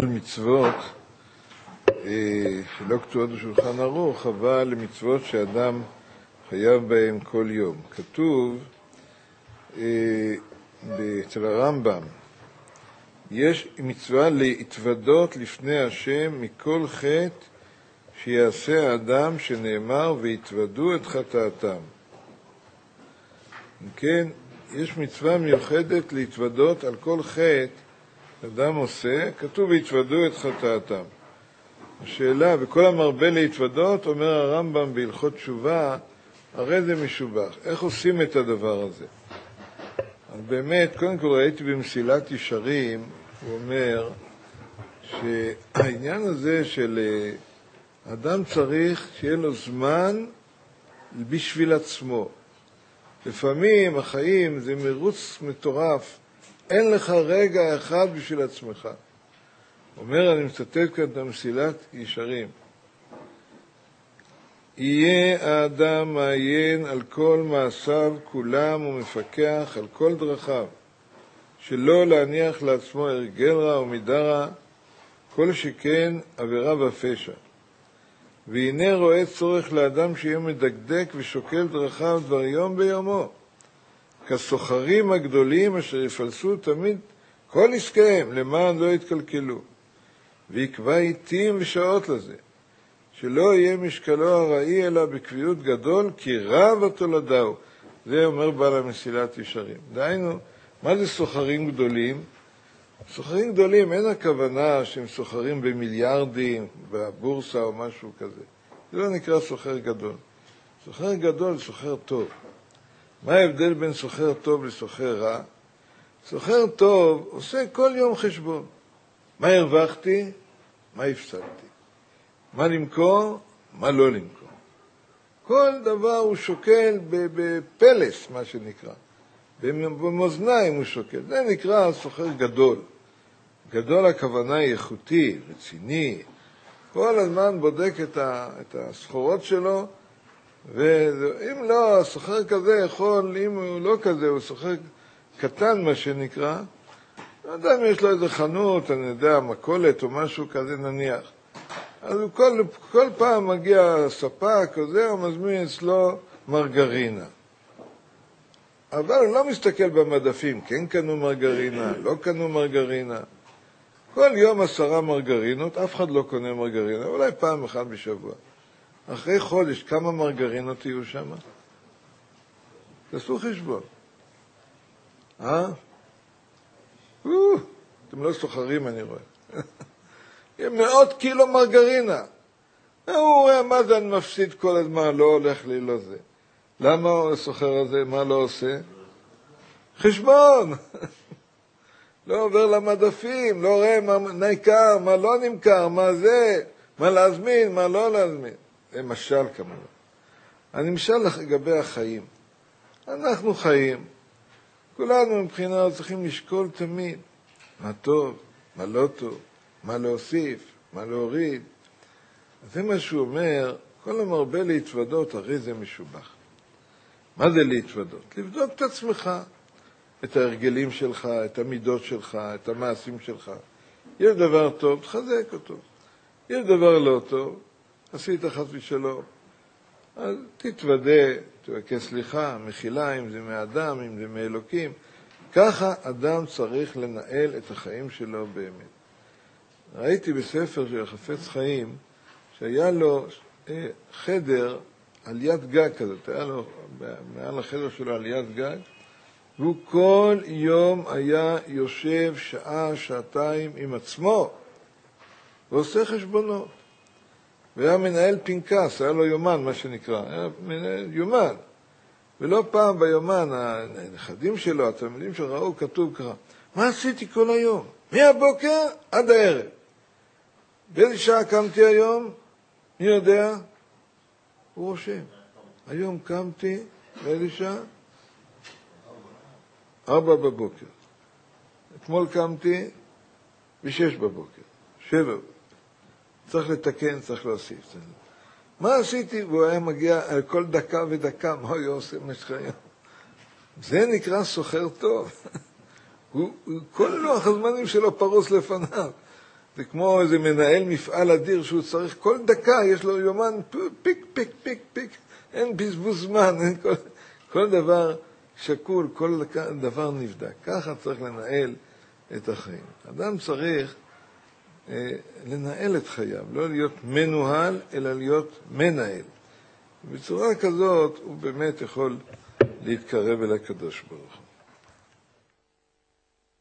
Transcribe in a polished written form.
על מצוות שלא כתובות בשולחן ערוך, אבל מצוות שאדם חייב בהם כל יום. כתוב אצל הרמב"ם, יש מצווה להתוודות לפני השם מכל חטא שיעשה האדם, שנאמר והתוודו את חטאתם. כן, יש מצווה מיוחדת להתוודות על כל חטא אדם עושה, כתוב והתוודו את חטאתם. השאלה, וכל המרבה להתוודות, אומר הרמב"ם בהלכות תשובה, הרי זה משובח. איך עושים את הדבר הזה? אז באמת, קודם כל ראיתי במסילת ישרים, הוא אומר שהעניין הזה של אדם צריך שיהיה לו זמן בשביל עצמו. לפעמים החיים זה מרוץ מטורף, אין לך רגע אחד בשביל עצמך. אומר, אני מצטט כאן את המסילת ישרים, יהיה האדם מעיין על כל מעשיו כולם ומפקח על כל דרכיו, שלא להניח לעצמו הרגל רע ומידה רע, כל שכן עבירה ופשע. והנה רואה צורך לאדם שיהיה מדקדק ושוקל דרכיו דבר יום ביומו, כסוחרים הגדולים אשר יפלסו תמיד כל עסקיהם למען לא יתקלקלו, ויקבע עיתים ושעות לזה, שלא יהיה משקלו הראי אלא בקביעות גדול, כי רב התולדהו. זה אומר בעל המסילת ישרים. דהיינו, מה זה סוחרים גדולים? סוחרים גדולים, אין הכוונה שהם סוחרים במיליארדים, בבורסה או משהו כזה. זה לא נקרא סוחר גדול. סוחר גדול זה סוחר טוב. מה ההבדל בין סוחר טוב לסוחר רע? סוחר טוב עושה כל יום חשבון. מה הרווחתי? מה הפסדתי? מה למכור? מה לא למכור? כל דבר הוא שוקל בפלס, מה שנקרא. במאזניים הוא שוקל. זה נקרא סוחר גדול. גדול הכוונה היא איכותי, רציני. כל הזמן בודק את הסחורות שלו, ואם לא, הסוחר כזה יכול, אם הוא לא כזה, הוא סוחר קטן, מה שנקרא, לא יודע אם יש לו איזה חנות, אני יודע, מכולת או משהו כזה נניח. אז הוא כל פעם מגיע ספק או זה, הוא מזמין אצלו מרגרינה. אבל הוא לא מסתכל במדפים, כן קנו מרגרינה, לא קנו מרגרינה. כל יום 10 מרגרינות, אף אחד לא קונה מרגרינה, אולי פעם אחת בשבוע. אחרי חודש, כמה מרגרינות יהיו שם? תעשו חשבון. אתם לא סוחרים, אני רואה. יהיה 100 קילו מרגרינה. הוא רואה מה זה אני מפסיד כל הזמן, לא הולך לי, לא זה. למה הסוחר הזה, מה לא עושה? חשבון. לא עובר למדפים, לא רואה מה נמכר, מה לא נמכר, מה זה, מה להזמין, מה לא להזמין. זה משל כמובן. הנמשל לגבי החיים. אנחנו חיים. כולנו מבחינה צריכים לשקול תמיד מה טוב, מה לא טוב, מה להוסיף, מה להוריד. זה מה שהוא אומר, כל המרבה להתוודות, הרי זה משובח. מה זה להתוודות? לבדוק את עצמך, את ההרגלים שלך, את המידות שלך, את המעשים שלך. יש דבר טוב, תחזק אותו. יש דבר לא טוב, עשית חס ושלום. אז תתוודה, תבקש סליחה, מחילה, אם זה מאדם, אם זה מאלוקים. ככה אדם צריך לנהל את החיים שלו באמת. ראיתי בספר של חפץ חיים, שהיה לו חדר על יד גג כזאת, היה לו מעל החדר שלו על יד גג, והוא כל יום היה יושב שעה, שעתיים עם עצמו, ועושה חשבונות. והיה מנהל פנקס, היה לו יומן, מה שנקרא, היה מנהל יומן. ולא פעם ביומן, הנכדים שלו, התלמידים שלו, ראו כתוב ככה, מה עשיתי כל היום? מהבוקר עד הערב. באיזה שעה קמתי היום? מי יודע? הוא רושם. היום קמתי, באיזה שעה? 4 בבוקר. אתמול קמתי ב6 בבוקר. 7. צריך לתקן, צריך להוסיף. מה עשיתי? והוא היה מגיע על כל דקה ודקה, מה הוא עושה משך היום? זה נקרא סוחר טוב. כל לוח הזמנים שלו פרוס לפניו. זה כמו איזה מנהל מפעל אדיר שהוא צריך כל דקה, יש לו יומן פיק, פיק, פיק, פיק, אין בזבוז זמן, אין כל דבר שקול, כל דבר נבדק. ככה צריך לנהל את החיים. אדם צריך לנהל את חייו, לא להיות מנוהל, אלא להיות מנהל. בצורה כזאת הוא באמת יכול להתקרב אל הקדוש ברוך הוא.